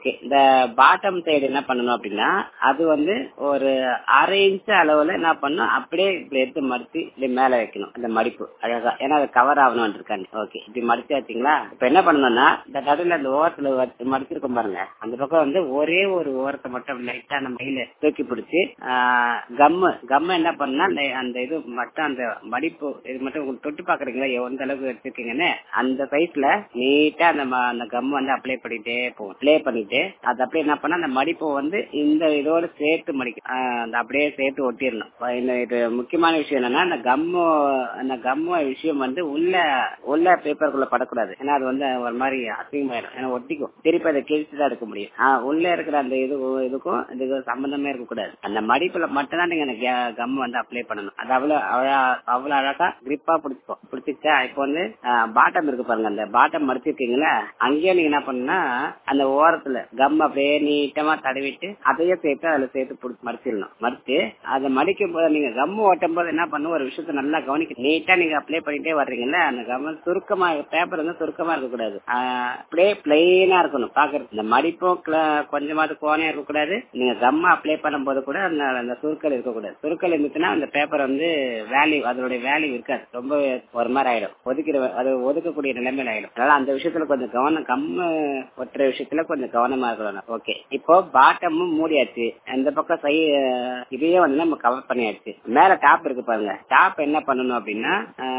Okay. இந்த bottom side என்ன பண்ணணும் அப்படின்னா அது வந்து ஒரு 1/2 இன்ச் அளவுல என்ன பண்ணணும் அப்படியே இப்படி எடுத்து மடிச்சு இப்படி மேல வைக்கணும் அந்த மடிப்பு அழகா. ஏன்னா அது கவர் ஆகணும் இருக்காங்க. ஓகே, இப்படி மடிச்சு வச்சிங்களா? இப்ப என்ன பண்ணணும்னா இந்த நடுவில் அந்த ஓரத்துல மடிச்சிருக்கோம் பாருங்க, அந்த பக்கம் வந்து ஒரே ஒரு ஓரத்தை மட்டும் லைட்டா நம்ம கையில தூக்கி பிடிச்சி கம்மு என்ன பண்ணா அந்த இது மட்டும் அந்த மடிப்பு இது மட்டும் தொட்டு பாக்குறீங்களா எந்த அளவுக்கு வச்சிருக்கீங்கன்னு அந்த சைஸ்ல நீட்டா அந்த கம் வந்து அப்ளை பண்ணிட்டே போகும். அப்ளை பண்ணிட்டு அது அப்படியே என்ன பண்ணா அந்த மடிப்பு வந்து இந்த இதோட சேர்த்து மடிக்கும். அந்த அப்படியே சேர்த்து ஒட்டிடணும். இது முக்கியமான விஷயம் என்னன்னா அந்த கம்மு விஷயம் வந்து உள்ள பேப்பருக்குள்ள படக்கூடாது. ஏன்னா அது வந்து ஒரு மாதிரி அசிங்கமாயிடும். ஏன்னா ஒட்டிக்கும். திருப்பி அதை கிழிச்சுதான் எடுக்க முடியும். உள்ள இருக்கிற அந்த இதுக்கும் இதுக்கு சம்பந்தமே இருக்கக்கூடாது. அந்த மடிப்புல மட்டும் தான் நீங்க கம் வந்து அப்ளை பண்ணணும். அது அவ்வளவு அழகா கிரிப்பா பிடிச்சிச்சா. இப்போ வந்து பாட்டம் இருக்கு பாருங்க, அந்த பாட்டம் மடிச்சிருக்கீங்களா, அங்கேயே நீங்க என்ன பண்ணா அந்த ஓரத்துல கம் அப்படியே நீட்டமா தடவிட்டு அதையே சேர்த்து அதுல சேர்த்து மடிச்சிடணும். மடிச்சு அதை மடிக்கும் போது நீங்க கம் ஓட்டும் போது என்ன பண்ணும் ஒரு விஷயத்த நல்லா கவனிக்க. நீட்டா நீங்க அப்ளை பண்ணிட்டே வர்றீங்கல்ல, அந்த கம் சுருக்கமா பேப்பர் வந்து சுருக்கமா இருக்கக்கூடாது. அப்படியே பிளெயினா இருக்கணும் பாக்குறது. இந்த மடிப்பும் கொஞ்சமாவது கோணையா இருக்கக்கூடாது. நீங்க கம் அப்ளை பண்ணும் போது கூட அந்த சுருக்கல் இருக்கக்கூடாது. சுருக்கல் இருந்துச்சுன்னா அந்த பேப்பர் வந்து அதனுடைய வேல்யூ இருக்காது. ரொம்ப ஒரு மாதிரி ஆயிடும். அது ஒதுக்கக்கூடிய நிலைமையில ஆயிடும். அதனால அந்த விஷயத்துல கொஞ்சம் கவனம், கம்மு ஒற்ற விஷயத்துல கொஞ்சம் கவனமா இருக்கணும். ஓகே, இப்போ பாட்டமும் மூடியாச்சு. அந்த பக்கம் இதையே வந்து நம்ம கவர் பண்ணியாச்சு. மேல டாப் இருக்கு பாருங்க, டாப் என்ன பண்ணணும் அப்படின்னா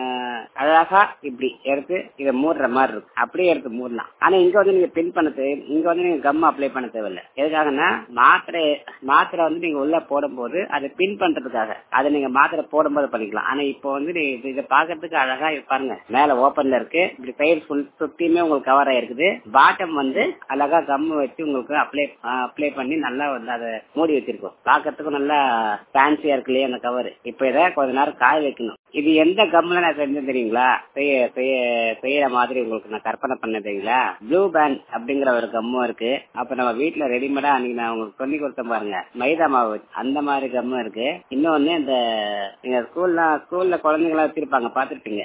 அழகா இப்படி எடுத்து இதை மூடுற மாதிரி இருக்கும். அப்படியே எடுத்து மூடலாம். ஆனா இங்க வந்து நீங்க பின் பண்ண இங்க வந்து நீங்க கம் அப்ளை பண்ண தேவையில்லை. எதுக்காகனா மாத்திரை வந்து நீங்க உள்ள போடும் போது அதை பின் பண்றதுக்காக அதை நீங்க மாத்திரை போடும் போது பண்ணிக்கலாம். ஆனா இப்போ வந்து இதை பாக்குறதுக்கு அழகா பாருங்க, மேல ஓபன்ல இருக்கு, இப்படி சைடு ஃபுல் சுத்தியுமே உங்களுக்கு கவர் ஆயிருக்குது. பாட்டம் வந்து அழகா கம் வச்சு உங்களுக்கு அப்ளை பண்ணி நல்லா வந்து அதை மூடி வச்சிருக்கோம். பாக்குறதுக்கும் நல்லா ஃபேன்சியா இருக்கு இல்லையா அந்த கவர். இப்ப இதை கொஞ்ச நேரம் காய வைக்கணும். இது எந்த கம்ல நான் செஞ்சேன் தெரியுங்களா? செய்யற மாதிரி உங்களுக்கு நான் கற்பனை பண்ண தெரியுங்களா? ப்ளூ பேண்ட் அப்படிங்கிற ஒரு கம்மும் இருக்கு. அப்ப நம்ம வீட்டுல ரெடிமேடா அன்னைக்கு நான் உங்களுக்கு சொல்லி கொடுத்தேன் பாருங்க, மைதா மாவு அந்த மாதிரி கம்மும் இருக்கு. இன்னொன்னு இந்த நீங்க ஸ்கூல்ல குழந்தைங்களா வச்சிருப்பாங்க பாத்துருப்பீங்க,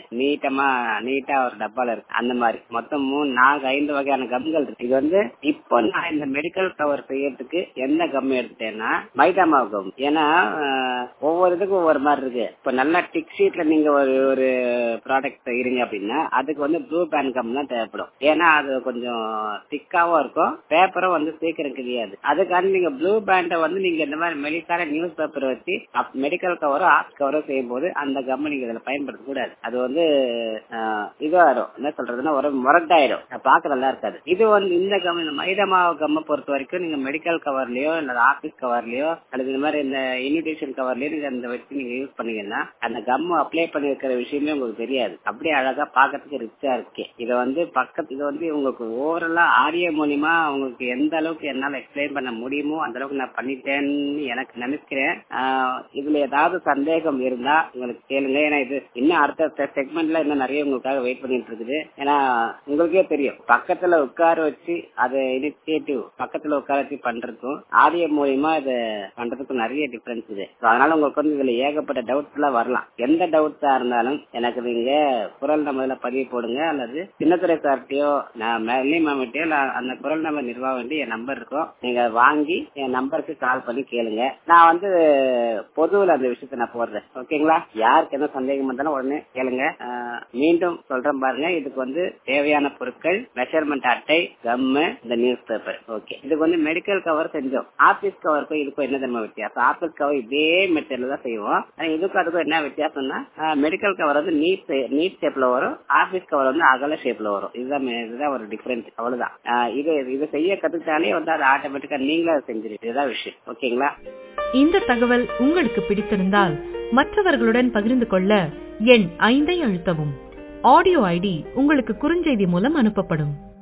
நீட்டா ஒரு டப்பால இருக்கு. அந்த மாதிரி மொத்தம் 4-5 வகையான கம்கள் இருக்கு. இது வந்து இப்போ நான் இந்த மெடிக்கல் கவர் செய்யறதுக்கு எந்த கம் எடுத்துட்டேன்னா மைதா மாவு கம். ஏன்னா ஒவ்வொரு இதுக்கும் ஒவ்வொரு மாதிரி இருக்கு. இப்ப நல்லா டிக் ஷீட்ல நீங்க ஒரு ப்ராடக்ட் செய்யறீங்க அப்படின்னா அதுக்கு வந்து ப்ளூ பேண்ட் கம் தான் தேவைப்படும். ஏன்னா அது கொஞ்சம் திக்காவும் இருக்கும், பேப்பரும் வந்து சீக்கிரம் கிடையாது. அதுக்காக நீங்க ப்ளூ பேண்டை வந்து நீங்க இந்த மாதிரி மெடிக்கான நியூஸ் பேப்பர் வச்சு மெடிக்கல் கவரோ ஆர்ட் கவரோ செய்யும் போது அந்த கம் நீங்க இதுல பயன்படுத்த கூடாது. அது வந்து இதுவாயிடும், என்ன சொல்றதுன்னா ஒரு முரட்டாயிடும், பார்க்க நல்லா இருக்காது. இது வந்து இந்த கம், இந்த மைதா மாவு கம்மை பொறுத்த வரைக்கும் நீங்க மெடிக்கல் கவர்லயோ இல்ல ஆபீஸ் கவர்லயோ அல்லது இந்த மாதிரி இந்த இன்விடேஷன் கவர்லயோ நீங்க அந்த வச்சு நீங்க யூஸ் பண்ணீங்கன்னா அந்த கம் அப்ளை பண்ணிருக்கிற விஷயமே உங்களுக்கு தெரியாது. அப்படியே அழகா பாக்கிறதுக்கு ரிச்சா இருக்கு. இதை வந்து இது வந்து உங்களுக்கு ஓவரலா ஆடியோ மூலியமா உங்களுக்கு எந்த அளவுக்கு என்னால எக்ஸ்பிளைன் பண்ண முடியுமோ அந்த அளவுக்கு நான் பண்ணிட்டேன்னு எனக்கு நினைக்கிறேன். இதுல ஏதாவது சந்தேகம் இருந்தா உங்களுக்கு கேளுங்க. ஏன்னா இது இன்னும் அடுத்த செக்மெண்ட்ல இன்னும் நிறைய உங்களுக்காக வெயிட் பண்ணிட்டு இருக்குது. ஏன்னா உங்களுக்கே தெரியும், பக்கத்துல உட்கார வச்சு அதை இனிஷியேட்டிவ் பக்கத்துல உட்கார வச்சு பண்றதுக்கும் ஆடியோ மூலியமா இதை பண்றதுக்கும் நிறைய டிஃபரன்ஸ் இது. அதனால உங்களுக்கு வந்து இதுல ஏகப்பட்ட டவுட்ஸ் எல்லாம் வரலாம். எந்த டவுட்ஸா இருந்தாலும் எனக்கு நீங்க குரல் நம்பர்ல பதிவு போடுங்க, அல்லது சின்னத்துறை சார்ட்டையோ மேமிட்டையோ அந்த குரல் நம்பர் நிர்வாகம் என் நம்பர் இருக்கும், நீங்க வாங்கி என் நம்பருக்கு கால் பண்ணி கேளுங்க. நான் வந்து பொதுவில் அந்த விஷயத்த நான் போடுறேன். ஓகேங்களா? யாருக்கு என்ன சந்தேகம் இருந்தாலும் உடனே கேளுங்க. மீண்டும் சொல்றேன் பாருங்க, இதுக்கு வந்து தேவையான பொருட்கள் மெஷர்மெண்ட் அட்டை, கம்மு, இந்த நியூஸ் பேப்பர். ஓகே, இதுக்கு வந்து மெடிக்கல் கவர் செஞ்சோம். ஆபீஸ் கவருக்கும் இதுக்கும் என்ன தெரியுமா வித்தியாசம்? ஆபீஸ் கவர் இதே மெட்டீரியல் தான் செய்வோம். இதுக்கும் அதுக்கும் என்ன வித்தியாசம்னா மெடிக்கல் கவர் வந்து நீட் ஷேப்ல வரும், ஆபீஸ் கவர் வந்து அகல ஷேப்ல வரும். இதுதான் ஒரு டிஃபரன்ஸ், அவ்வளவுதான். இது செய்ய கத்துக்கிட்டாலே வந்து அது ஆட்டோமேட்டிக்கா நீங்களே செஞ்சிருக்கீங்க. இதுதான் விஷயம். ஓகேங்களா? இந்த தகவல் உங்களுக்கு பிடித்திருந்தால் மற்றவர்களுடன் பகிர்ந்து கொள்ள எண் 5 அழுத்தவும். ஆடியோ ஐடி உங்களுக்கு குறுஞ்செய்தி மூலம் அனுப்பப்படும்.